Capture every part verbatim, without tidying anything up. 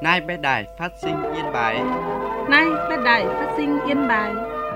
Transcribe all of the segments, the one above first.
Nay bé đài phát sinh Yên Bái. Nay bé đài phát sinh Yên Bái.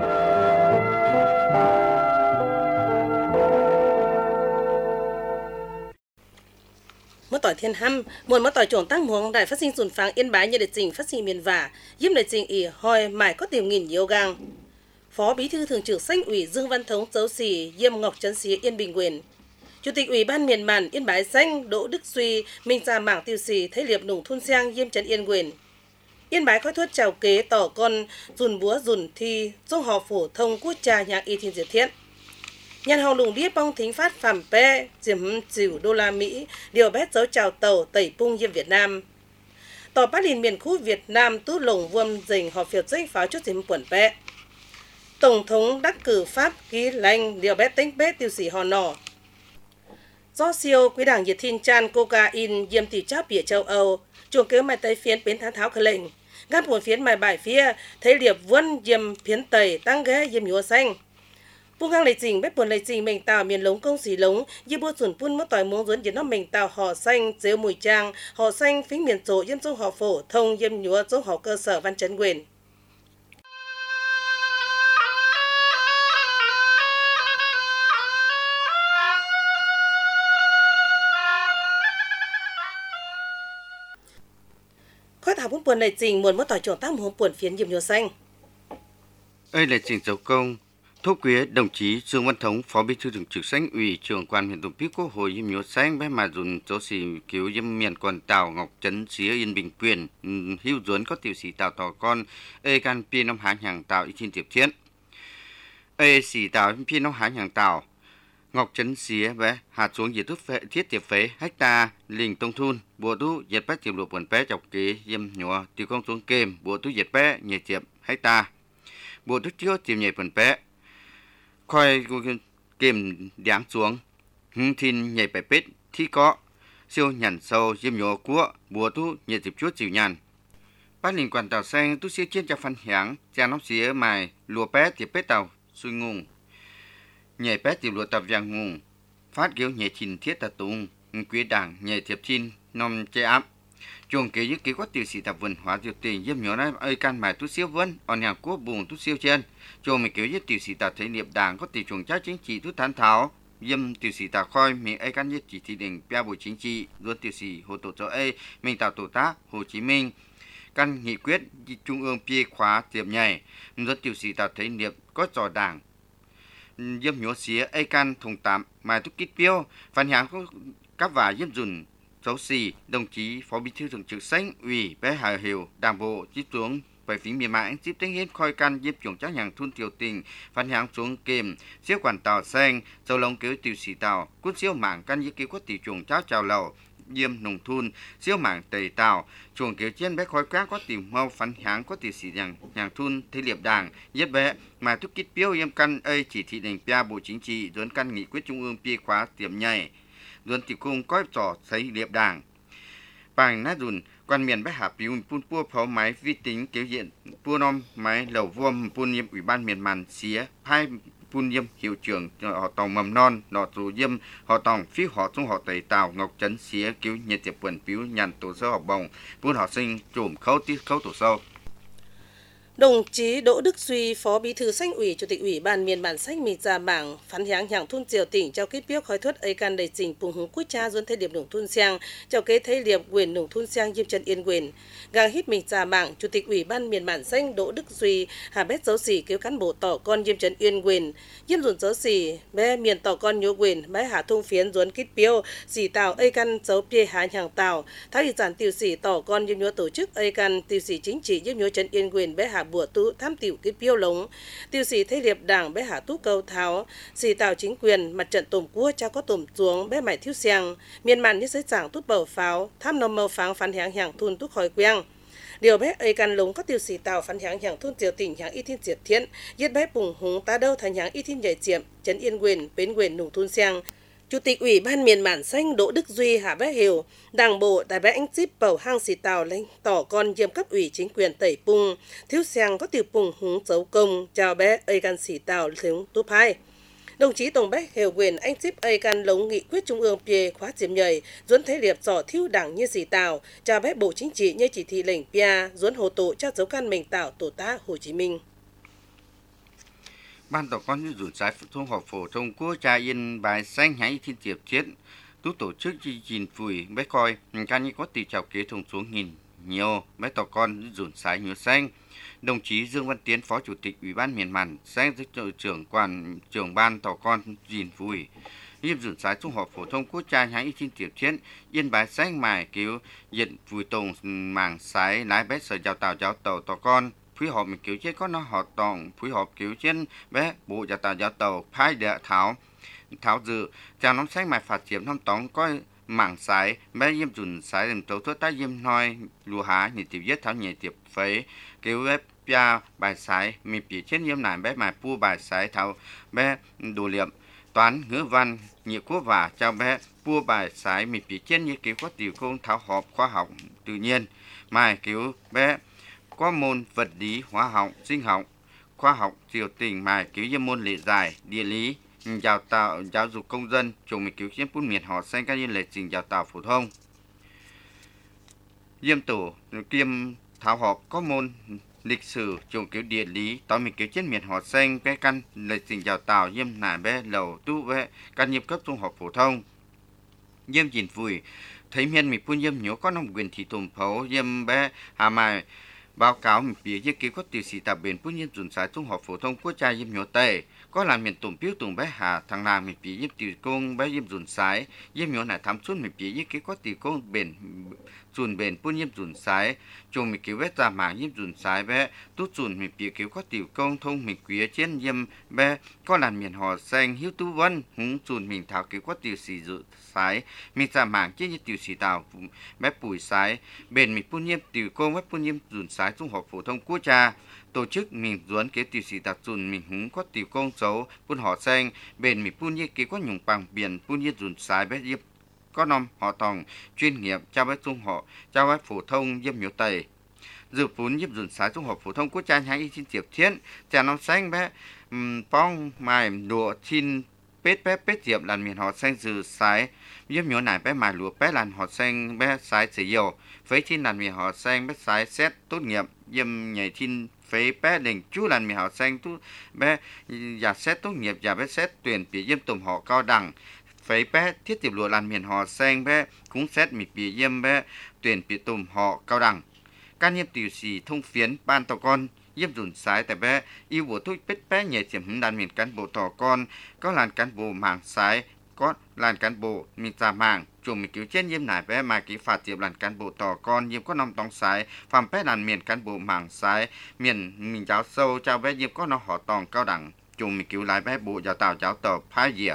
Mất tỏi thiên hăm, muốn mất tỏi trồng tăng muống đài phát sinh sùn phang Yên Bái như đợt trình phát sinh miền vả, diêm đợt trình ỉ hoi mải có tìm nghìn nhiều gang. Phó Bí thư Thường trực Xanh ủy Dương Văn Thống Dấu Xỉ Diêm Ngọc Trấn Xía Yên Bình Quyền. Chủ tịch Ủy ban miền Màn Yên Bái Xanh Đỗ Đức Duy Minh ra mảng tiêu xì thấy liệp nùng thôn Giang Diêm Trấn Yên Quyền. Yên Bái khói thuất chào kế tỏ con dùn búa dùn thi dông họ phổ thông quốc trà nhạc y thiên diệt thiện. Nhân hồng lùng điếp bong thính phát phàm pe diểm dìu đô la Mỹ điều bét dấu chào tàu tẩy pung diêm Việt Nam. Tỏ bát lìn miền khu Việt Nam tú lồng vuông dình họ phiệt danh pháo chút diểm quẩn pe. Tổng thống đắc cử Pháp ký lanh điều bét tính bét tiêu sĩ họ nọ. Do siêu quý đảng nhiệt thiên chan cocaine diêm tỷ cháp bỉa châu Âu, chuồng kế mai tây phiến bến thán tháo khởi lệnh. Ngáp buồn phiến mai bài phía, thấy liệp vân diêm phiến tây tăng ghé diêm nhúa xanh. Buông ngang lệ trình bếp buồn lệ trình mình tàu miền lống công xỉ lống, như bua xuẩn phun mất tỏi muống duốn diệt nó mình tàu họ xanh dếu mùi trang, họ xanh phính miền sổ diêm dông họ phổ thông diêm nhúa dông họ cơ sở văn chấn quyền. Khói thảo buôn buồn lệ trình muốn mất tỏi trồng tác muống buồn phiến diêm nhúa xanh. Ơi lệ trình dấu công. Thô quý đồng chí Dương Văn Thống, Phó Bí thư Thường trực Xanh ủy trưởng quan huyện Tổng Pí Quốc hội Diêm Nhúa Xanh bé mà dùn dấu xì cứu diêm miền quần tàu Ngọc Trấn Xía Yên Bình Quyền hưu duốn có tiểu sĩ tàu tỏ con ê can pi năm hán hàng tàu y trên tiệp thiên ê sĩ tàu pi năm hán hàng tàu Ngọc Trấn Xía bé hạt xuống diệt thuốc phệ thiết tiệp phế hecta lình tông thun bùa tú diệt bét tiệp lụa quần bé chọc kế diêm nhúa tiêu công xuống kềm bùa tú diệt bé nhẹ tiệp hecta bùa tú chưa tiệp nhẹ quần bé khoi kìm đáng xuống hưng thiên nhảy bài pết thi có siêu nhằn sâu diêm nhổ của bùa tu nhiệt dịp chuốt chịu nhàn bát linh quản tàu xanh tu siêu chiến cho phân háng cha nóc xía mài lùa pét thì pét tàu xuôi ngung nhảy pét thì lùa tập vàng ngung phát kiểu nhảy chìn thiết tà tung quý đảng nhảy thiệp chin nom che áp chuồng kế những kế quát tiểu sĩ tập vườn hóa tiểu tình diêm nhổ nói ơi can mài tu siêu vân on hàng quốc buồn tu siêu trên chuồng mình kéo những tiểu sĩ tập thấy niệm đảng có tiểu chuồng trái chính trị tu thán tháo diêm tiểu sĩ tập khoi mình ơi can nhất chỉ thị định bia bộ chính trị luôn tiểu sĩ hồ tổ cho ơi mình tạo tổ tác Hồ Chí Minh căn nghị quyết trung ương pia khóa tiệm nhảy rất tiểu sĩ tập thấy niệm có trò đảng diêm nhổ xía ơi can thùng tạm mài tu kít piêu phản hàng có các vả diêm dùn Dấu xì, đồng chí Phó Bí thư Thường trực Xanh ủy bé Hà Hiểu, Đảng bộ tiếp xuống về phía miền mãn tiếp tính hết khoi can diếp chuồng chắc hàng thun tiểu tình phản hàng xuống kềm siêu quản tàu xanh dầu lông cứu tiểu sĩ tàu cút siêu mảng can diếp cứu quất tiểu chuồng cháo chào lầu diêm nùng thun siêu mảng tẩy tàu chuồng cứu trên bé khói cá có tiểu mau phản hàng có tiểu sĩ hàng hàng thun thế liệp đảng diếp bé mà thúc kít piêu yêm căn ơi chỉ thị định pia bộ chính trị dẫn căn nghị quyết trung ương pia khóa tiệm nhảy luôn tiểu cung coi trò thấy liệp đảng bằng nát dùn quan miền bách hạ piu pun pua pháo máy vi tính kéo diện pua nom máy lẩu vuông pun nhiệm ủy ban miền màn xía hai pun nhiệm hiệu trưởng họ tòng mầm non nọ tù diêm họ tòng phi họ trong họ tẩy tàu Ngọc Trấn xía cứu nhiệt tiệp quần piu nhàn tổ sơ học bồng pun họ sinh trùm khâu tiết khâu tổ sâu. Đồng chí Đỗ Đức Duy, Phó Bí thư Xanh ủy, Chủ tịch Ủy ban miền bản Xanh mình ra bảng phán háng hàng thun triều tỉnh trao kết biếc khói thuất ấy can đầy trình cùng hướng quốc cha duân thế điệp nùng thun xiang trao kế thế liệp quyền nùng thun xiang diêm chân yên quyền gang hít mình ra bảng Chủ tịch Ủy ban miền bản Xanh Đỗ Đức Duy hà bét dấu xỉ kêu cán bộ tỏ con diêm chân yên quyền diêm dùn dấu xỉ bé miền tỏ con nhớ quyền bé hạ thung phiến duân kết biêu xỉ tàu ấy can dấu pia hán hàng tàu thái thị giản tiêu xỉ tỏ con diêm nhớ tổ chức ấy can tiêu xỉ chính trị diêm nhớ chân yên quyền bé hạ bùa tú tham tiểu cái piêu lống tiêu sĩ thế liệp đảng bé hạ tú câu tháo xì tạo chính quyền mặt trận tổm cua cha có tổm xuống bé mải thiếu xiang miền màn như giới giảng tút bầu pháo tham nông màu pháng phán háng hàng thun tút khỏi queng điều bé ấy can lống có tiêu sĩ tạo phán háng hàng thun triều tỉnh háng y thiên diệt thiên giết bé bùng húng ta đâu thành háng y thiên nhảy chiệm trấn yên quyền bến quyền nùng thun xiang. Chủ tịch Ủy ban miền bản Xanh Đỗ Đức Duy hạ bé hiểu đảng bộ đại bé anh zip bầu hang xì tàu lên tỏ con diêm cấp ủy chính quyền tẩy pung thiếu xiang có tiểu pung húng dấu công chào bé ấy gan xì tàu thiếu túp hai Đồng chí Tổng Bách Hiểu Quyền anh tiếp ai can lống nghị quyết trung ương Pia khóa chiếm nhầy, duấn thế liệp dò thiêu đảng như gì tào, cha bách bộ chính trị như chỉ thị lệnh Pia, duấn hồ tụ cho dấu can mình tạo tổ tá Hồ Chí Minh. Ban tổ con như rủi trái thông họp phổ thông quốc gia Yên Bái xanh hãy thiên tiệp chiến tú tổ chức chi gìn phủi bé coi can như có tỷ chào kế thông xuống nghìn nhiều bé tổ con rủi trái nhớ xanh. Đồng chí Dương Văn Tiến, Phó Chủ tịch Ủy ban miền Màn, xanh với trưởng quan trưởng ban tổ con gìn phủi Hiệp rủi trái trung học phổ thông quốc gia hãy thiên tiệp chiến Yên Bái xanh mài cứu diện phủi tùng mảng sái lái bé sở giáo tạo giáo tàu tổ con phối hợp mình cứu chết có nó họ tòng phối hợp cứu trên bé bộ giáo tạo giáo tàu phái địa tháo tháo dự chào nóng xanh mài phạt chiếm năm tóng coi mảng sái bé yếm dùn sái làm tấu thuốc tá yếm nói lùa há nhị tiệp yết tháo nhị tiệp phế cứu bé pia bài sái mình bị chết yếm nải bé mài pu bài sái tháo bé đồ liệm toán ngữ văn nhị quốc và chào bé pu bài sái mình bị chết như cứu có tiểu công tháo họp khoa học tự nhiên mài cứu bé có môn vật lý, hóa học, sinh học, khoa học, triều tình mài cứu những môn lệ giải, địa lý, giáo tạo giáo dục công dân, chủng mình cứu chiến phun miền họ xanh các như lệ trình giáo tạo phổ thông. Diêm tổ kiêm thảo họp có môn lịch sử, chủng cứu địa lý, tao mình cứu chiến miền họ xanh bé căn lệ trình giáo tạo diêm nải bé lầu tu bé căn nhiệm cấp trung học phổ thông. Diêm gìn phủi thấy miền mình phun diêm nhớ có nông quyền thì tùm phấu diêm bé hà mài báo cáo mình phía dưới kế có tiêu sĩ tạp bền phú nhiên dùn sái trung học phổ thông quốc gia yếm nhớ tệ có làm miền tùng phiếu tùng bé hà thằng nào mình phía yếm tiêu công bé yếm dùn sái yếm nhớ này thắm suốt mình phía dưới kế có tiêu công bền dùn bền phú nhiên dùn sái chung mình cứu bé ra mảng yếm dùn sái bé tút dùn mình phía kế có tiêu công thông mình quý trên yếm bé có làm miền họ xanh hiếu tu vân húng dùn mình thảo kế có tiêu sĩ dùn sái mình ra mảng trên như tiêu sĩ tàu bé bùi sái bền mình phú nhiên tiêu công bé phú nhiên dùn sái trung học phổ thông quốc gia tổ chức mình duấn kế tiêu sĩ đặc dùn mình húng có tiêu công xấu phun họ xanh bền mình phun như kế có nhung bằng biển phun như dùn sái bé yếm có năm họ tòng chuyên nghiệp trao bé trung họ trao bé phổ thông yếm nhiều tây dự phun yếm dùn sái trung học phổ thông quốc gia hãy xin tiệp thiên trà năm xanh bé phong mài đùa xin pết bé pết diệp làn miền họ xanh dự sái yếm nhiều nải bé mài lúa bé làn họ xanh bé sái sử dầu với thiên làn miền họ xanh bé sái xét tốt nghiệp yếm nhảy thiên phế bé đỉnh chú làn miền họ xanh tu bé giả xét tốt nghiệp giả bé xét tuyển bị yếm tùm họ cao đẳng phế bé thiết tiệp lúa làn miền họ xanh bé cũng xét mì bị yếm bé tuyển bị tùm họ cao đẳng can nhiêm tiểu sĩ thông phiến ban tàu con yếm dùn sái tại bé yêu bộ thuốc bết bé nhảy chiếm hứng đàn miền cán bộ tàu con có làn cán bộ mảng sái có làn cán bộ mình ra mảng chùm mình cứu chết yếm nải bé mà ký phạt tiệp làn cán bộ tàu con yếm có năm tông sái phạm bé làn miền cán bộ mảng sái miền mình giáo sâu trao bé yếm có nó họ tòng cao đẳng chùm mình cứu lái bé bộ giáo tạo giáo tàu phá dìa.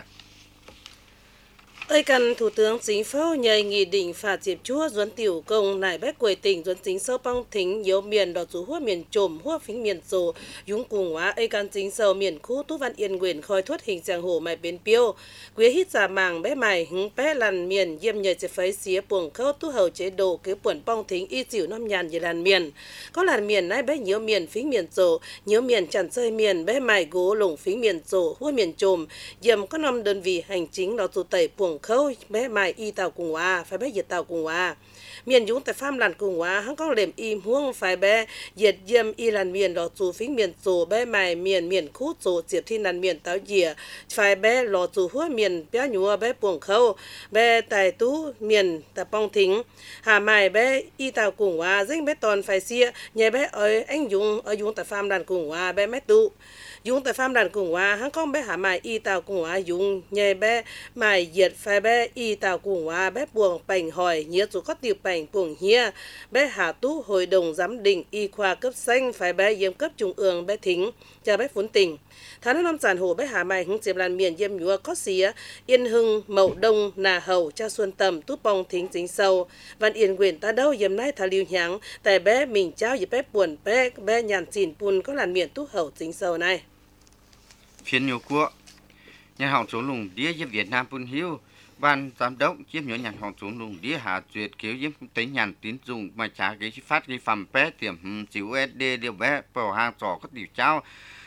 Ơi cần Thủ tướng Chính phủ nhờ nghị định phạt diệp chúa duấn tiểu công nải bách quầy tỉnh duấn chính sâu băng thính nhiều miền đỏ chú hua miền trồm hua phính miền rồ dũng cùng hóa ơi cần chính sâu miền khu tú văn yên quyền khôi thuất hình giang hồ mày bên piêu quý hít giả màng bé mày hứng bé làn miền yêm nhờ chế phấy xía buồng khâu tú hầu chế độ kế buồn băng thính y chịu năm nhàn về làn miền có làn miền nải bé nhiều miền phính miền rồ nhiều miền chẳng chơi miền bé mày gỗ lủng phính miền rồ hua miền trồm yêm có năm đơn vị hành chính đỏ tụ tẩy buồng khâu bé mày y tàu cùng hòa phải bé diệt tàu cùng hòa miền dũng tại farm làn cùng hòa hắn có lềm im huông phải bé diệt yêm y làn miền đỏ chủ phính miền rồ bé mày miền miền khu rồ diệt thiên làn miền tàu dìa phải bé lò chủ hua miền bé nhúa bé buồng khâu bé tài tú miền tại bong thính hà mày bé y tàu cùng hòa dính bé toàn phải xia nhẹ bé ơi anh dũng ở dũng tại farm làn cùng hòa bé mét tụ dùng tại farm đàn cùng hòa hắn con bé hạ mài y tàu cùng hòa dùng nhẹ bé mài diệt phải bé y tàu cùng hòa bé buồng bành hỏi nhớ chủ có tiểu bành buồng hia bé hạ tú hội đồng giám định y khoa cấp xanh phải bé yếm cấp trung ương bé thính cho bé phốn tình tháng năm giàn hồ bé hạ mài hứng diệp làn miền yếm nhúa có xía yên hưng mậu đông nà hầu cha xuân tầm tú bong thính chính sâu văn yên quyền ta đâu yếm nay thà liêu nháng tại bé mình trao dịp bé buồn bé bé nhàn chìn pun có làn miền tú hầu chính sâu này phiên nhiều quốc nhà hàng số lùng đĩa với Việt Nam Pun Hiếu ban giám đốc chiếm nhớ nhà hàng số lùng đĩa hạ duyệt kéo giếm tính nhàn tín dụng mà trả cái phát cái phẩm bé tiệm chịu u ét đê điều bé bảo hàng trò có tiểu trao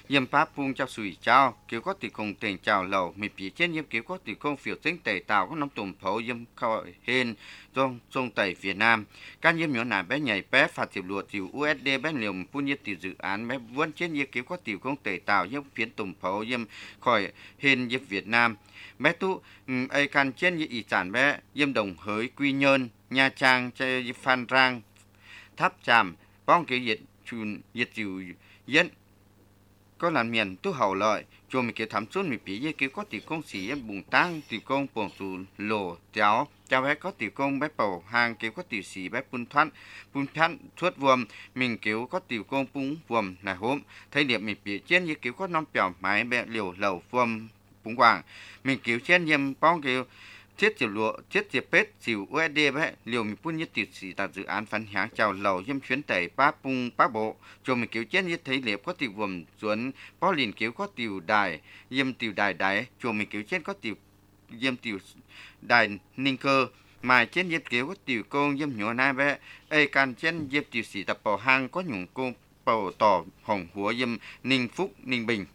yếm pháp phung chào sủi chào kiểu có tỷ công tiền chào lầu mì phía trên yếm kiểu có tỷ công phiểu tính tẩy tạo có nông tùm phấu yếm khởi hên trong trong tẩy Việt Nam các yếm nhỏ nà bé nhảy bé phạt tiểu lụa tiểu u ét đê bé liều phun nhiệt tiểu dự án bé vươn trên yếm kiểu có tỷ công tẩy tạo yếm phiến tùm phấu yếm khỏi hên yếm Việt Nam bé tu ai can trên yếm ý sản bé yếm Đồng Hới Quy Nhơn Nha Trang chơi Phan Rang Tháp Chàm bong kiểu nhiệt chùn nhiệt tiểu yếm có làm miền tu hậu lợi cho mình kiểu thắm xuống mình bị như kiểu có tỷ công sĩ em bùng tăng tỷ công buồng sù lồ chéo cho bé có tỷ công bé bầu hàng kiểu có tỷ sĩ bé phun thoát phun thoát suốt vuông mình kiểu có tỷ công búng vuông là hôm thấy điểm mình bị trên như kiểu có năm bèo máy bé liều lầu vuông búng quảng mình kiểu trên nhầm bong kiểu thiết tiểu lụa thiết tiệp pết chịu u ét đê bé liều mình phun nhất tiệp sĩ tại dự án phán háng chào lầu yếm chuyến tẩy ba bung ba bộ cho mình kiểu chết nhất thấy liệp có tiểu vuông xuống bó liền kiểu có tiểu đài yếm tiểu đài đáy cho mình kiểu chết có tiểu yếm tiểu đài ninh cơ mà trên yếm kiểu có tiểu công yếm nhỏ nai bé ai can trên yếm tiểu sĩ tập bò hang có nhung công bầu tỏ hồng húa yếm ninh phúc ninh bình.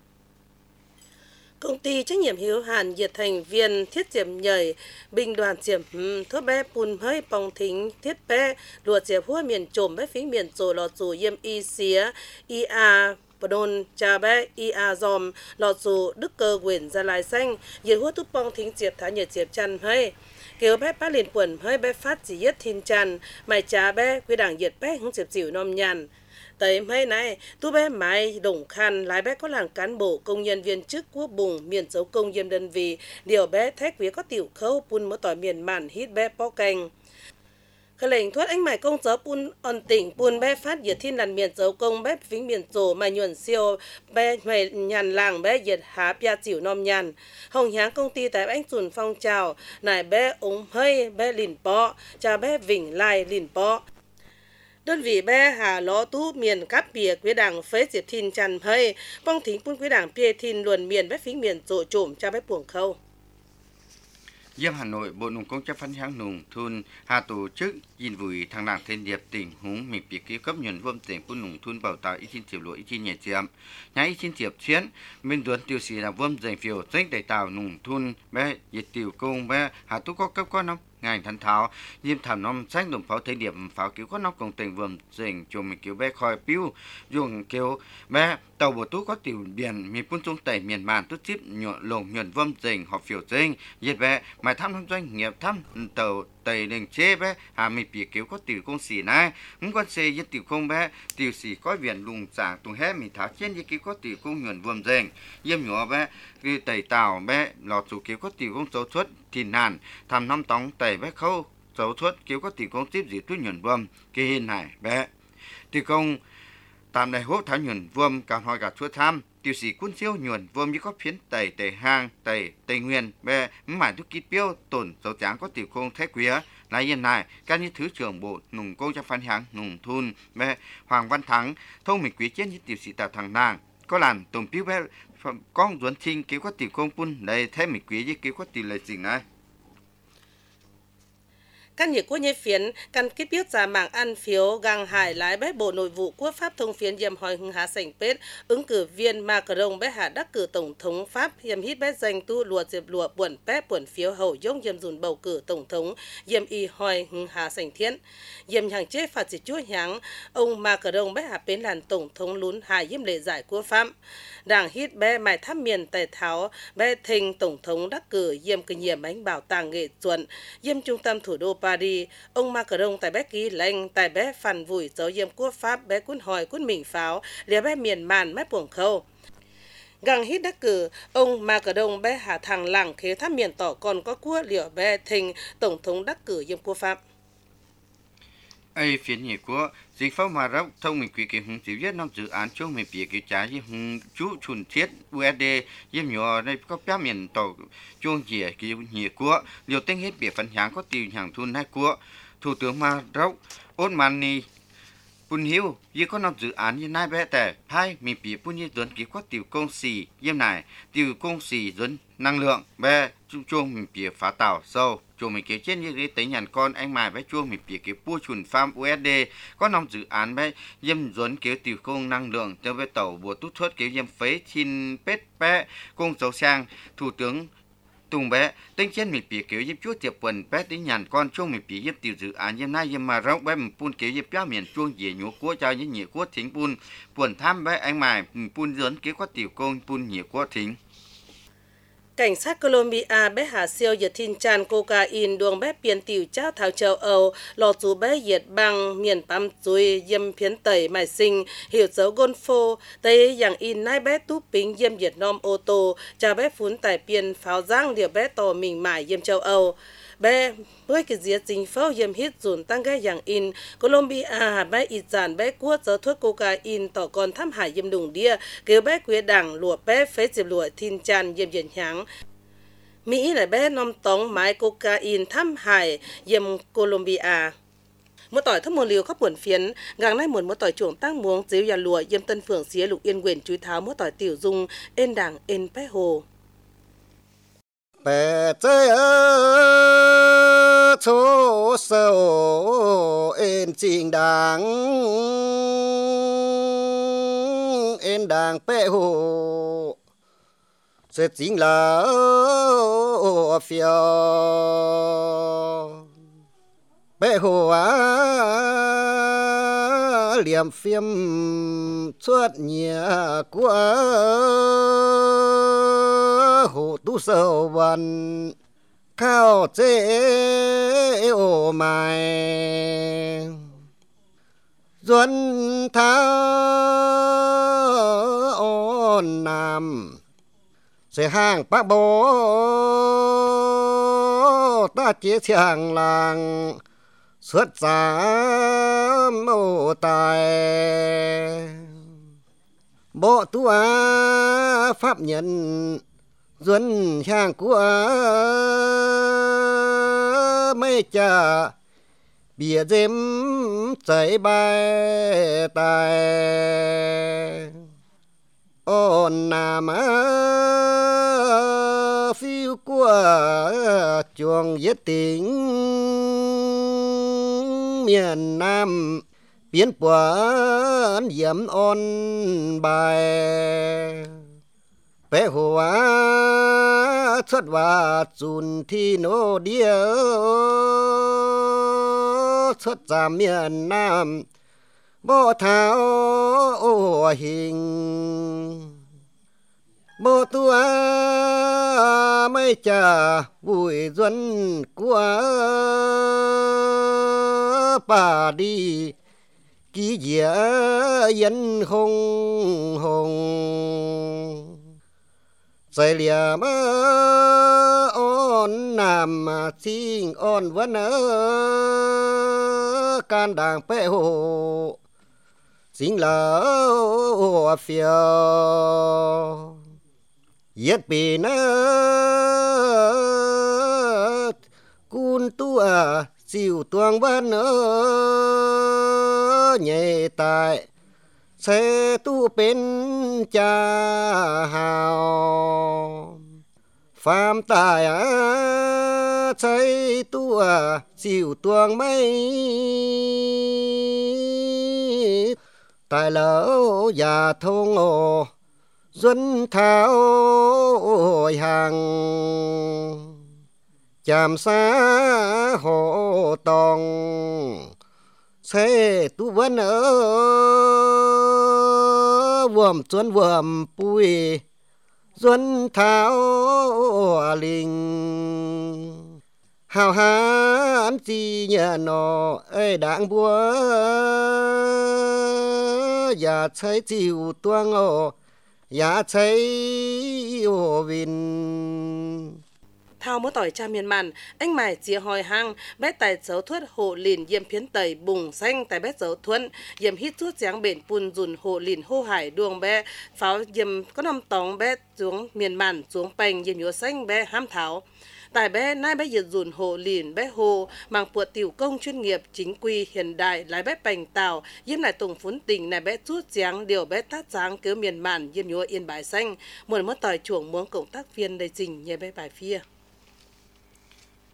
Công ty trách nhiệm hữu hạn Diệt Thành Viên thiết diệm nhảy binh đoàn diệm thốt bé bùn hơi bong thính thiết bé lùa diệp hua miền trồm bé phí miền trồ lọt dù yêm y xía y a đồn cha bé y a dòm lọt dù đức cơ quyền gia lai xanh diệt hua tút bong thính diệp thả nhiệt diệp chăn hơi kiểu bé bá liền quần hơi bé phát chỉ yết thiên chăn mày cha bé quy đảng diệt bé hứng diệp dịu nom nhàn tới mấy này tu bé mãi đồng khăn lái bé có làng cán bộ công nhân viên chức quốc bùng miền dấu công dân đơn vị điều bé thách vía có tiểu khâu pun mỡ tỏi miền màn hít bé bó canh khởi lệnh thoát anh mải công giáo pun on tỉnh pun bé phát diệt thiên làn miền dấu công bé vĩnh miền rồ mà nhuận siêu bé mày nhàn làng bé diệt há pia chịu nom nhàn hồng nháng công ty tại anh chuẩn phong trào nải bé ống hơi bé lìn bó cha bé vĩnh lai lìn bó đơn vị bé hà ló tú miền cáp bìa quý đảng phế diệp thìn chăn hơi bong thính pun quý đảng bìa thìn luồn miền bé phính miền rộ trộm cho bé buồng khâu. Yếm Hà Nội, Bộ Nông công chấp phán háng nùng thôn hà tổ chức nhìn vùi thằng làng thiên điệp tỉnh húng mình bị ký cấp nhuận vâm tỉnh pun nùng thôn bảo tạo ít chín triệu lúa ít chín nhẹ chiếm nhá ít chín triệu chiến bên duẩn tiêu xì là vâm dành phiếu trách đại tạo nùng thôn bé nhiệt tiểu công bé hà tú có cấp có năm ngành thần tháo diêm thảm năm sách đồng pháo thời điểm pháo cứu có năm công tình vườn dành cho mình cứu bé khỏi piu dùng kêu bé tàu bộ tú có tiểu biển miền phun trung tây miền màn tú chip nhọn lồng nhuận vâm dành họp phiếu dành nhiệt bé mà thăm thăm doanh nghiệp thăm tàu tây đền chế bé hà mình bị cứu có tiểu công sĩ này muốn quan xe với tiểu công bé tiểu sĩ có viện lùng trả tung hết mình tháo trên với cứu có tiểu công nhuận vâm dành diêm nhỏ bé cái tây tàu bé lọt chủ cứu có tiểu công số suất thì nàn tham năm tống tẩy bé khâu dấu thuật kiểu có tỷ công tiếp gì tôi nhuận vâm cái hình này bé tỷ công tạm đại hốt tháo nhuận vâm cả hỏi cả chúa tham tiêu sĩ quân siêu nhuận vâm như có phiến tẩy tẩy hang tẩy tây nguyên bé mãi tôi kít biêu tổn dấu tráng có tỷ công thế quý là hiện này các như thứ trưởng bộ nùng công cho phán háng nùng thun bé Hoàng Văn Thắng thông mình quý chết như tiêu sĩ tạo thằng nàng có làm tổng piu bé con duẩn trinh kiểu có tỷ công pun đây thế mình quý với kiểu có tỷ lời gì này các nhiệt quốc nhé phiến căn kết biết ra mạng ăn phiếu gang hải lái bé bộ nội vụ quốc pháp thông phiến yếm hỏi hưng há sảnh pết ứng cử viên Macron bé hạ đắc cử tổng thống Pháp yếm hít bé danh tu lùa diệp lùa buồn bé buồn phiếu hậu dông yếm dùn bầu cử tổng thống yếm y hỏi hưng há sảnh thiên yếm hàng chế phạt dịch chúa nháng ông Macron bé hạ bến làn tổng thống lún hải yếm lệ giải quốc Pháp đảng hít bé mài tháp miền tài tháo bé thình tổng thống đắc cử yếm kinh nghiệm bánh bảo tàng nghệ chuẩn yếm trung tâm thủ đô Paris, ông Macron tại bé ký lệnh tại bé phản vùi dấu yếm quốc Pháp bé quân hỏi quân mình pháo lìa bé miền màn mép buồng khâu. Găng hít đắc cử, ông Macron bé hạ thằng làng khế tháp miền tỏ còn có quốc liều bé thình tổng thống đắc cử yếm quốc Pháp. Ai phiến nhị của dịch pháp mà rốc thông mình quy kế hùng chỉ viết năm dự án chung mình bị cái trái với hùng chú chuẩn thiết u ét đê yếm nhỏ đây có bé miền tàu chuông dẻ cái nhị của liều tinh hết bị phản háng có tiêu hàng thun hai của thủ tướng mà rốc ôn mani Pun hiu, ye có năm dự án như nai bé tẻ, hai mình bị pun như dẫn ký có tiểu công xì, yếm này, tiểu công xì dẫn năng lượng, bé chung chung mình bị phá tạo sâu, chùa mình kiểu trên như cái tới nhàn con anh mài bé chua mình bị kiểu bua chuồn farm u ét đê có nòng dự án bé dâm duẩn kiểu tiểu công năng lượng cho bé tàu bùa tút thuất kiểu dâm phế chin pet bé công dấu sang thủ tướng Tùng bé, tính trên mình bị kiểu giúp chúa tiệp quần bé tính nhàn con chung mình bị giúp tiểu dự án giúp nay giúp mà rộng bé mình pun kiểu giúp giáo miền chuông dễ nhúa của cho những nhị của thính pun quần tham bé anh mài mình pun dưỡng kiểu có tiểu công pun nhị của thính. Cảnh sát Colombia bé hạ siêu giật thiên tràn cocaine đường bé biển tiểu trao thảo châu Âu lò chú bé giật bằng miền Pam Chui dâm phiến tẩy mài sinh hiểu dấu Golfo tây dạng in nai bé tú pính dâm Việt Nam ô tô cha bé phun tại biển pháo giang điều bé tò mình mải dâm châu Âu bé với cái diệt chính pháo dâm hít dùn tăng cái dạng in Colombia hà bé ít giản bé cua dấu thuốc cocaine tỏ còn thăm hải dâm đùng đia kêu bé quế đảng lụa bé phế dịp lụa thiên tràn dâm dần nháng Mỹ là bé nông tống máy cocaine thăm hải dâm Colombia. Một tỏi thấp một liều khắp buồn phiến, gàng nay một một tỏi chuồng tăng muống díu nhà lùa dâm tân phường xía lục yên quyền chúi tháo một tỏi tiểu dung ên đảng ên bé hồ. Bé chơi chỗ sâu ên trình đảng ên đảng bé hồ sẽ chính là phiêu bé hồ á liềm phim xuất nhà của hồ tu sầu văn cao chế ô mai duân tháo ôn nam sẽ hàng bác bố ta chế chàng làng xuất giá mô tài bộ tu á pháp nhân duân hàng của mấy cha bìa dêm chạy bài tài ôn nam phiêu của chuồng giết tỉnh miền Nam biến quán diệm ôn bài bé hồ á xuất và chun thi nô địa xuất ra miền Nam bộ tháo hình bộ tua mấy cha vui duân của bà đi ký dĩa dân hùng hùng dạy liềm ôn nam xin ôn vẫn ở can đàng bé hồ xin là phiêu yết bì nơ cun tua siêu tuang văn ơ nhẹ tại xe tu bên cha hào phàm tài á xây tua siêu tuang mây tại lỡ già thông ồ duân tháo hàng chạm xa hộ tòng xe tu vẫn ở vườm xuân vườm bùi duân tháo linh hào hán chi nhà nọ ơi đáng búa nhà thấy chịu tuang ồ nhà thấy ồ vinh thao mỗi tỏi cha miền màn anh mải chia hỏi hang bé tài dấu thuất hộ lìn diêm phiến tẩy bùng xanh tại bé dấu thuẫn diêm hít thuốc giáng bền pun dùn hộ lìn hô hải đường bé pháo diêm có năm tóng bé xuống miền màn xuống bành diêm nhúa xanh bé ham tháo tại bé nay bé diệt dùn hộ lìn bé hồ mang puột tiểu công chuyên nghiệp chính quy hiện đại lái bé bành tàu diêm lại tổng phún tình này bé chút giáng điều bé tát giáng cứu miền màn diêm nhúa yên bài xanh một mất tỏi chuồng muốn cộng tác viên đầy trình nhờ bé bài phia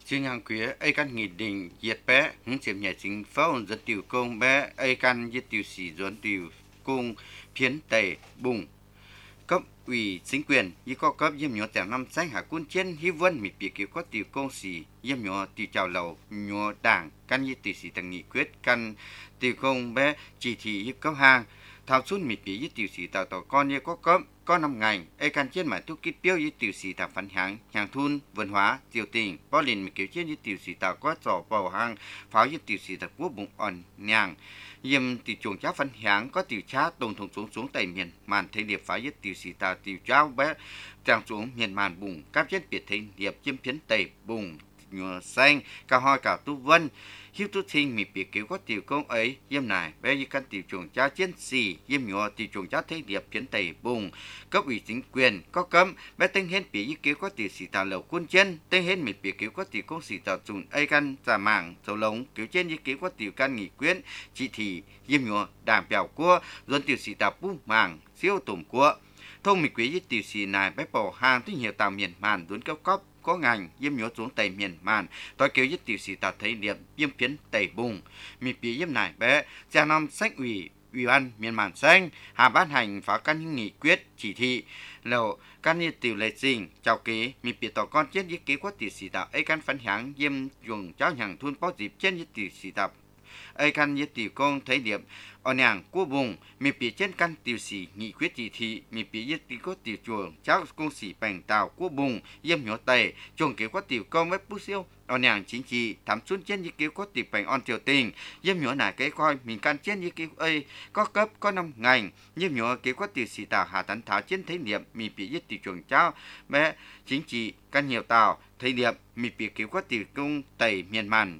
Chương hàng quý ấy căn nghị định diệt bé hướng chiếm nhà chính pháo dẫn tiểu công bé ấy căn diệt tiểu sĩ dẫn tiểu công phiến tẩy bùng cấp ủy chính quyền như có cấp yếm nhỏ tẻo năm sáng hạ quân chiến hy vân bị bị kiểu có tiểu công sĩ yếm nhỏ tiểu chào lầu nhỏ đảng căn như tiểu sĩ tầng nghị quyết căn tiểu công bé chỉ thị như cấp hàng thao xuân bị bị như tiểu sĩ tạo tỏ con như có cấp có năm ngành ai căn chiến mà thu kích tiêu như tiểu sĩ tạo phản hàng hàng thun văn hóa tiểu tình bao liền bị kiểu chiến như tiểu sĩ tạo có trò bầu hàng pháo như tiểu sĩ tạo quốc bụng ẩn nhàng yếm tiểu chuồng cháo phản hàng có tiểu chá tổng thống xuống xuống tại miền màn thế điệp pháo như tiểu sĩ tạo tiểu cháo bé trang xuống miền màn bùng các chiến biệt thế điệp chiếm phiến tây bùng nhựa xanh cao hoi cả tu vân hiếu tu sinh mi bị kiểu có tiểu công ấy yếm này bé như căn tiểu chuồng cháo chiến sĩ yếm nhỏ tiểu chuồng cháo thế điệp phiến tây bùng cấp ủy chính quyền có cấm bé tên hết bị như kiểu có tiểu sĩ tạo lầu quân chân tên hết mi bị kiểu có tiểu công sĩ tạo trùng ấy căn giả mảng dầu lống kiểu trên như kiểu có tiểu căn nghị quyết chỉ thị yếm nhỏ đảm bảo của dân tiểu sĩ tạo bung mảng siêu tổm của thông mi quý như tiểu sĩ này bé bỏ hàng tới nhiều tàu miền màn đốn cao cấp có ngành yếm nhớ xuống tây miền màn tôi kêu nhất tiểu sĩ tạo thấy điểm yếm phiến tây bùng mi bị yếm này bé cha năm sách ủy ủy ban miền màn xanh hà ban hành phá căn nghị quyết chỉ thị lầu căn như tiểu lệ trình chào ký mi bị tỏ con chết với kế quá tiểu sĩ tạo ấy căn phấn hãng yếm dùng cháu hàng thun bao dịp trên với tiểu sĩ tạo ấy căn như tiểu công thấy điểm ở nàng của vùng mi bị trên căn tiểu sĩ nghị quyết chỉ thị mi bị nhất tiểu có tiểu chuồng cháu công sĩ bành tàu của vùng yếm nhỏ tây chuồng kế quá tiểu công với bút siêu ở nàng chính trị thắm xuân trên như kế có tiểu bành on triều tình yếm nhỏ này cái coi mình căn trên như kế ấy có cấp có năm ngành yếm nhỏ kế có tiểu sĩ tàu hà tấn tháo trên thấy điểm mi bị nhất tiểu chuồng cháu bé chính trị căn nhiều tàu thấy điểm mi bị kế có tiểu công tây miền màn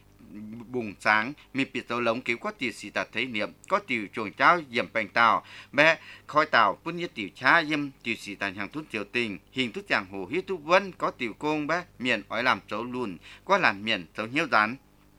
bùng sáng mi bị dấu lống cứu có tiểu sĩ tạt thấy niệm có tiểu chuồng cháo yểm bành tàu bé khói tàu phun như tiểu cha yếm tiểu sĩ tàn hàng thuốc triều tình hình thức giang hồ hiếu thúc vân có tiểu công bé miền ói làm dấu lùn có làm miền dấu nhiêu rán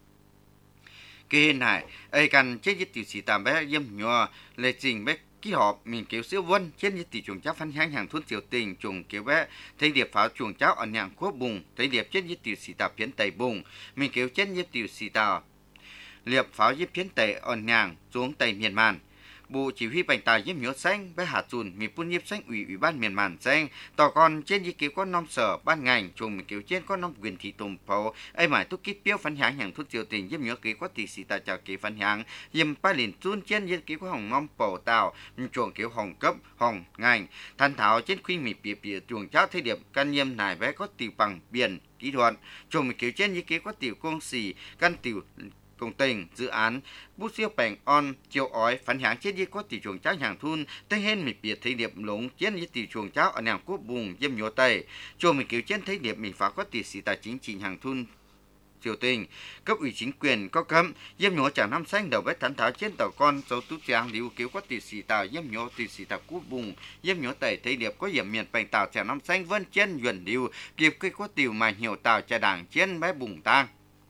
kia này ấy cần chết với tiểu sĩ tàn bé yếm nhỏ lệ trình bé ký họp mình kéo siêu vân trên như tỷ chuồng cháo phân hàng hàng thuốc triều tình chuồng kéo bé thấy điệp pháo chuồng cháo ở nhàng quốc bùng thấy điệp trên như tiểu sĩ tàu phiến tây bùng mình kéo trên như tiểu sĩ tàu liệp pháo như phiến tây ở nhàng xuống tây miền màn bộ chỉ huy bành tài yếm nhớ xanh bé hạ chùn mi phun nhiếp xanh ủy ủy ban miền màn xanh tỏ còn trên như kéo có năm sở ban ngành chuồng mình kéo trên có năm quyền thị tùng phố ấy mãi tôi kích标phân hàng hàng thuốc triều tình yếm nhớ kéo có tỷ sĩ tài chào kéo phân hàng yếm ba liền chun trên như kéo có hồng ngom bổ tàu chuồng kéo hồng cấp hồng ngành thanh thảo trên khuyên mi bìa bìa chuồng cháo thế điểm căn yếm này bé có tiểu bằng biển kỹ thuật chuồng mình kéo trên như kéo có tiểu công sĩ căn tiểu công tình dự án bút siêu bành on chiều ói phản hãng chết như có tỷ chuồng cháo hàng thun tên hên mình biệt thấy điểm lống trên như tỷ chuồng cháo ở nàng quốc bùng yếm nhổ tây chuồng mình cứu trên thấy điểm mình phá có tỷ sĩ tài chính trình hàng thun triều tình cấp ủy chính quyền có cấm yếm nhổ chẳng năm xanh đầu vết thắn tháo trên tàu con dấu tú trang liu cứu có tỷ sĩ tàu yếm nhổ tỷ sĩ tàu quốc bùng yếm nhổ tây thấy điểm có điểm miền bành tàu chẳng năm xanh vân trên duyên liu kịp cây có tiểu mà nhiều tàu trà đảng trên bé bùng tang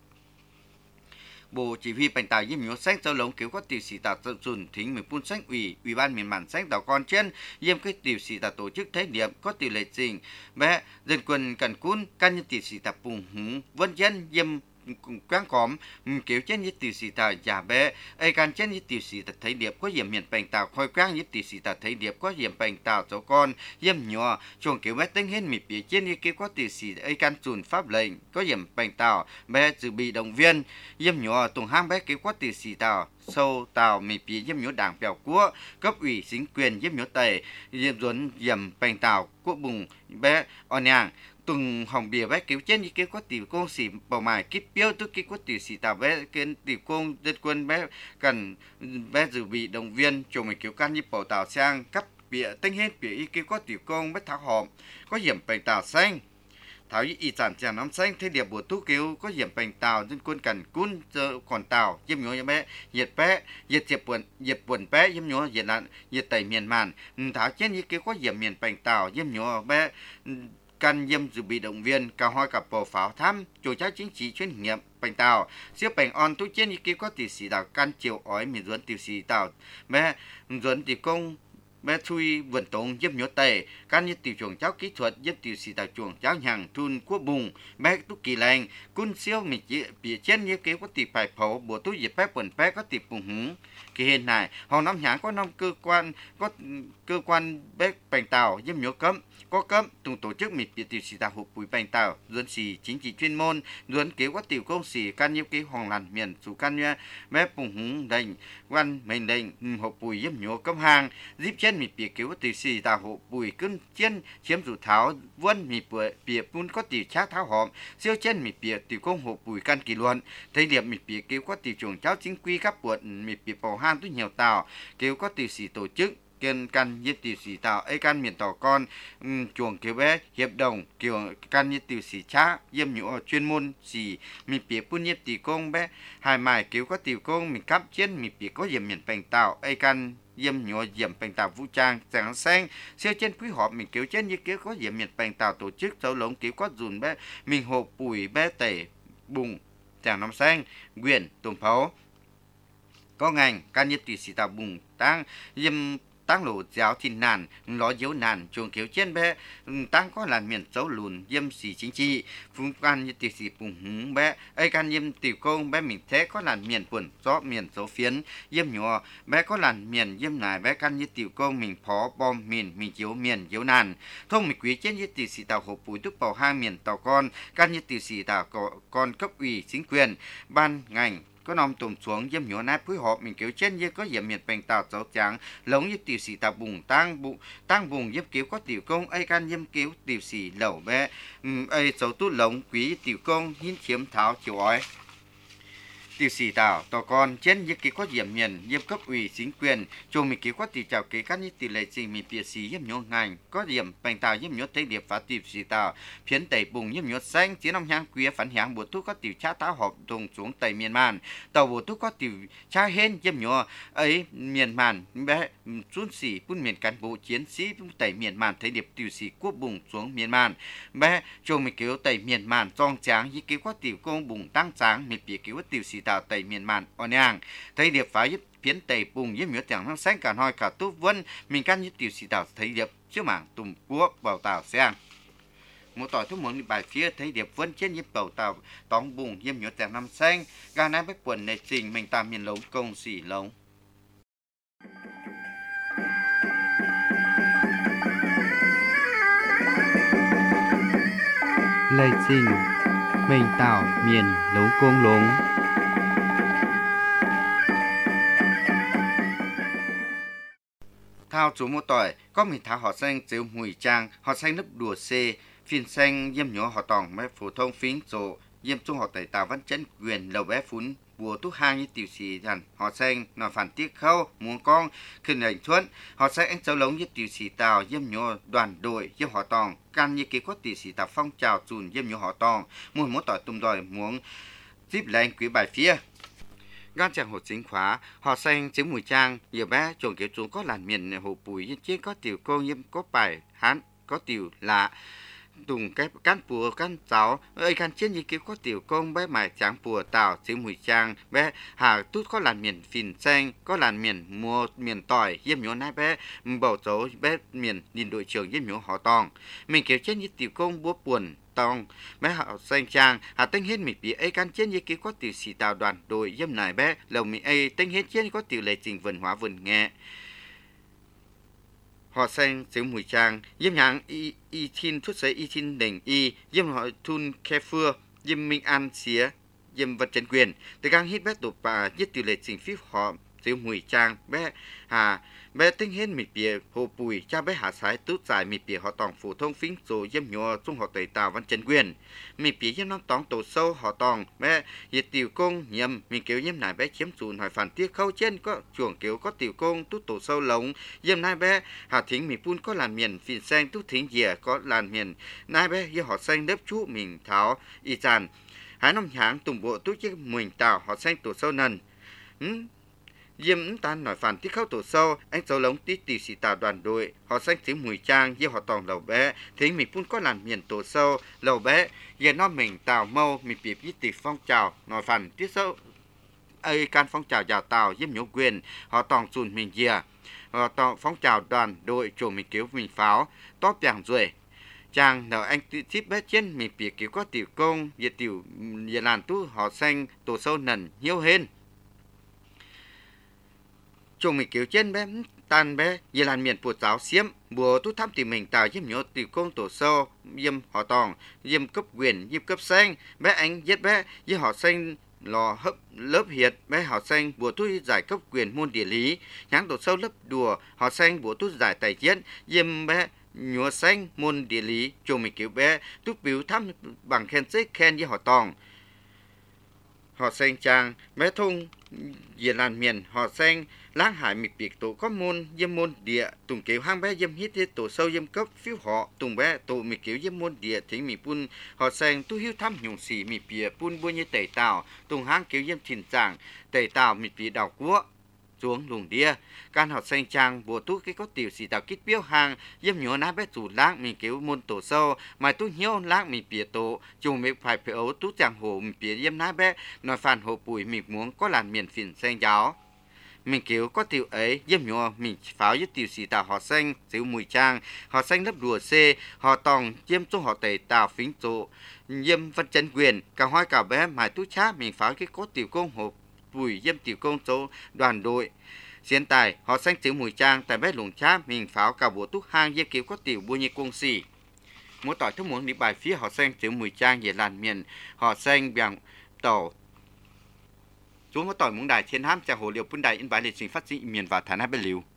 bộ chỉ huy bành tài yếm nhớ sách dấu lống cứu có tiểu sĩ tàu tự dùn thính mình phun sách ủy ủy ban miền màn sách tàu con trên yếm cái tiểu sĩ tàu tổ chức thấy điểm có tiểu lệ trình bé dân quân cần cún căn như tiểu sĩ tàu bùng hứng vân chân yếm quán cóm kiểu trên như tiểu sĩ tàu giả bé ai can trên như tiểu sĩ tàu thấy điệp có điểm miền bành tàu khôi quang như tiểu sĩ tàu thấy điệp có điểm bành tàu cháu con yếm nhỏ chuồng kiểu bé tính hết mịt bìa trên như kiểu có tiểu sĩ ai can chùn pháp lệnh có điểm bành tàu bé dự bị động viên yếm nhỏ tùng hang bé kiểu có tiểu sĩ tàu sâu tàu mịt bìa yếm nhỏ đảng bèo của cấp ủy chính quyền yếm nhỏ tây yếm dồn yếm bành tàu của bùng bé on nhàng từng hồng bìa bé kéo trên như kéo có tiểu công sĩ bảo mài kíp标tức kéo có tiểu sĩ tàu bé kiến tiểu công dân quân bé cần bé dự bị động viên chồng mình kéo can như bảo tàu sang cấp bìa tinh hết bìa y kéo có tiểu công bé tháo hòm có hiểm bành tàu xanh tháo y sản tràng năm xanh thế điệp bộ tú kéo có hiểm bành tàu dân quân cần cún giờ còn tàu yếm nhớ như bé nhiệt bé nhiệt diệp buồn nhiệt buồn bé yếm nhớ nhiệt lặn nhiệt tẩy miền màn tháo trên như kéo có hiểm miền bành tàu yếm nhớ bé căn yếm dự bị động viên cao hoi cặp bầu pháo thăm chủ trách chính trị chuyên nghiệp bành tàu siêu bành on tu trên ý kiến có tỷ sĩ tàu căn chiều ói miền duẩn tỷ sĩ tàu bé duẩn tỷ công bé chui vườn tống giúp nhớ tề can như tiểu chuồng cháu kỹ thuật giúp tiểu sĩ tạo chuồng cháu hàng thun quốc bùng bé túc kỳ lành cun siêu mình chỉ bị trên như kế có tỷ phải phổ bộ túi dịp bé quần bé có tỷ bùng hứng kỳ hiện này họ năm nhãn có năm cơ quan có cơ quan bé bành tàu giúp nhớ cấm có cấm tùng tổ chức mình bị tiểu sĩ tạo hộp bùi bành tàu duẩn sĩ chính trị chuyên môn duẩn kế có tiểu công sĩ can như kế hoàng làn miền chủ can như bé bùng hứng đành quan mình đành hộp bùi giúp nhớ cấm hàng giúp trên mình bị kế có tiểu sĩ tạo hộp bùi cân trên chiếm rủ tháo vân mình bị bún có tiểu chát tháo hòm siêu trên mình bị tiểu công hộp bùi can kỳ luận thấy điểm mình bị kế có tiểu chuồng cháu chính quy các quận mình bị bầu han tôi nhiều tàu kế có tiểu sĩ tổ chức kiên căn như tiểu sĩ tạo ấy căn miền tàu con um, chuồng kiểu bé hiệp đồng kiểu căn như tiểu sĩ chá yếm nhũ chuyên môn sĩ mình bị bún nhiếp tiểu công bé hai mài kiểu có tiểu công mình cắp trên mình bị có yếm miền bành tạo ấy căn yếm nhũ yếm bành tạo vũ trang sáng xanh siêu trên quý họp mình kiểu trên như kiểu có yếm miền bành tạo tổ chức dấu lống kiểu có dùn bé mình hộp bùi bé tẩy bùng chàng năm xanh quyền tùng pháo có ngành can như tiểu sĩ tạo bùng tăng yếm tăng lộ giáo thì nàn ló dấu nàn chuồng kiểu trên bé tăng có là miền dấu lùn yếm sĩ chính trị phun can như tiểu sĩ bùng hứng bé ấy can yếm tiểu công bé mình thế có là miền quần gió miền dấu phiến yếm nhỏ bé có là miền yếm này bé can như tiểu công mình phó bom miền mình chiếu miền chiếu nàn thông mình quý trên như tiểu sĩ tàu hộp bùi túc bảo hai miền tàu con can như tiểu sĩ tàu con cấp ủy chính quyền ban ngành có nòng tùm xuống yếm nhỏ nát phối hợp mình kiểu trên như có yếm miền bành tàu dấu trắng lống như tiểu sĩ tàu bùng tăng bụng tăng bùng yếm kiểu có tiểu công ấy can yếm kiểu tiểu sĩ lẩu bé ấy dấu tút lống quý tiểu công hiến chiếm tháo chiều ói tiểu sĩ tàu tàu con trên như kiểu có yếm miền yếm cấp ủy chính quyền chùa mình kiểu có tiểu chào kế các như tỷ lệ trình mình bịa sĩ yếm nhỏ ngành có yếm bành tàu yếm nhỏ tây điệp phá tiểu sĩ tàu phiến tẩy bùng yếm nhỏ xanh chỉ năm nhang quý phản hàng bộ thuốc có tiểu chá tháo họp đồng xuống tây miền man tàu bộ thuốc có tiểu cha hên yếm nhỏ ấy miền man bé chun sĩ quân miền cán bộ chiến sĩ tây miền man thấy điệp tiểu sĩ quốc bùng xuống miền man bé chùa mình kiểu tây miền man tròn tráng như kiểu có tiểu công bùng tăng tráng mình bịa kiểu tiểu sĩ tàu tây miền man on nhang thấy điệp phá giúp phiến tây bùng yếm nhỏ chẳng năng sáng cả hoi cả tốt vân mình căn như tiểu sĩ tàu thấy điệp chiếu mảng tùm quốc bảo tàu sang một tỏi thuốc muốn bài phía thấy điệp vân trên nhịp bảo tàu tóm bùng yếm nhỏ chẳng năm xanh ga nát bách quần này trình mình tạm miền lống công sĩ lống lời trình mình tạo miền lống công lống thao chú một tỏi có mình tháo họ xanh chiếu mùi trang họ xanh nấp đùa xê phiên xanh yếm nhỏ họ tòng mấy phổ thông phính rộ yếm trung họ tẩy tàu văn chân quyền lầu bé phún bùa túc hang như tiểu sĩ thần họ xanh nọ phản tiếc khâu muốn con khinh ảnh thuận họ xanh anh cháu lống như tiểu sĩ tàu yếm nhỏ đoàn đội yếm họ tòng can như kế có tiểu sĩ tàu phong trào chùn yếm nhỏ họ tòng mùi một tỏi tung đòi muốn tiếp lên quý bài phía gan chẳng hồ chính khóa họ xanh chứng mùi trang nhiều bé chuồng kiểu chúng có làn miền hồ bùi như trên có tiểu cô nhiễm có bài hán có tiểu lạ tùng cái cán bùa cán cháu ơi can trên như kiểu có tiểu công bé mải trắng bùa tảo chứng mùi trang bé hà tút có làn miền phìn xanh có làn miền mua miền tỏi yếm nhổ nai bé bầu dấu bé miền nhìn đội trưởng yếm nhổ họ tòng mình kiểu trên như tiểu công búa buồn tòng bé họ xanh trang hà tinh hết mình bị ấy can trên như kiểu có tiểu sĩ tàu đoàn đội yếm này bé lầu mình ấy tinh hết trên có tiểu lệ trình vần hóa vần nghe họ xanh chứng mùi trang yếm nhang y y thiên thuốc giấy y thiên đỉnh y yếm họ thun khe phưa yếm minh an xía yếm vật chân quyền từ gang hít bé tụ bà nhất tiểu lệ trình phí họ chứng mùi trang bé hà bé tinh hết mịt bìa hồ bùi cha bé hạ sái tút dài mịt bìa họ tòng phổ thông phính rồi yếm nhỏ trung họ tẩy tàu văn chân quyền mịt bìa yếm năm tòng tổ sâu họ tòng bé nhiệt tiểu công nhầm mình kiểu yếm này bé chiếm chùn hỏi phản tiếc khâu trên có chuồng kiểu có tiểu công tút tổ sâu lống yếm nai bé hạ thính mịt pun có làn miền phìn xanh tút thính dìa có làn miền nai bé yếm họ xanh đớp chú mình tháo y tràn hái năm tháng tùng bộ tút chiếc mình tàu họ xanh tổ sâu nần yếm tan nói phản tiếc khâu tổ sâu anh cháu lống tí tiểu sĩ tàu đoàn đội họ xanh tiếng mùi trang yếm họ tòng lầu bé thính mình pun có làn miền tổ sâu lầu bé yếm nó mình tàu mâu mình bị biết tỷ phong trào nói phản tiếc sâu ấy can phong trào giàu tàu yếm nhổ quyền họ tòng chùn mình dìa Họ tỏ phong trào đoàn đội chủ mình cứu mình pháo top dạng rồi chàng nở anh tiếp bé trên mình bị cứu có tiểu công về tiểu về làn tu họ xanh tổ sâu nần nhiều hơn chủ mình cứu trên bé tan bé về làn miền của giáo xiêm bùa tu thăm tìm mình tạo giúp nhớ tiểu công tổ sâu diêm họ tòng diêm cấp quyền diêm cấp xanh bé anh giết bé với họ xanh lò hấp lớp hiệt bé họ xanh bùa tu giải cấp quyền môn địa lý nhãn tổ sâu lớp đùa họ xanh bùa tu giải tài chiến diêm bé nhúa xanh môn địa lý chủ mình cứu bé tu biểu thăm bằng khen giấy khen với họ tòng họ xanh trang bé thông về làn miền họ xanh lãng hải mịch biệt tổ có môn diêm môn địa tùng kéo hang bé diêm hít thế tổ sâu diêm cấp phiếu họ tùng bé tổ mịch kéo diêm môn địa thính mì pun họ xanh tu hiếu thăm nhung xì mì bìa pun bua như tẩy tàu tùng hang kéo diêm thìn giảng tẩy tàu mịch bìa đào cúa xuống lùng đia can họ xanh trang bùa tu cái có tiểu xì tàu kít biếu hàng diêm nhúa ná bé chủ lãng mì kéo môn tổ sâu mà tu hiếu lãng mì bìa tổ chung mì phải phải ấu tu chàng hồ mì bìa diêm ná bé nói phản hồ bùi mì muốn có làn miền phìn xanh giáo mình kiểu có tiểu ấy diêm nhúa mình pháo với tiểu xì tàu họ xanh xíu mùi trang họ xanh lớp đùa xê họ tòng diêm tu họ tẩy tàu phính tổ diêm văn chân quyền cả hoa cả bé mà tu chá mình pháo cái có tiểu công hồ bùi diêm tiểu công số đoàn đội hiện tại họ xanh xíu mùi trang tại bé lùng chá mình pháo cả bộ túc hang diêm kiểu có tiểu bua như công xì muốn tỏi thức muốn đi bài phía họ xanh xíu mùi trang về làn miền họ xanh bằng tàu chúng có tỏi muốn đài thiên hám chào hồ liều bún đài in bài lịch trình phát sinh miền và thả nát bên liều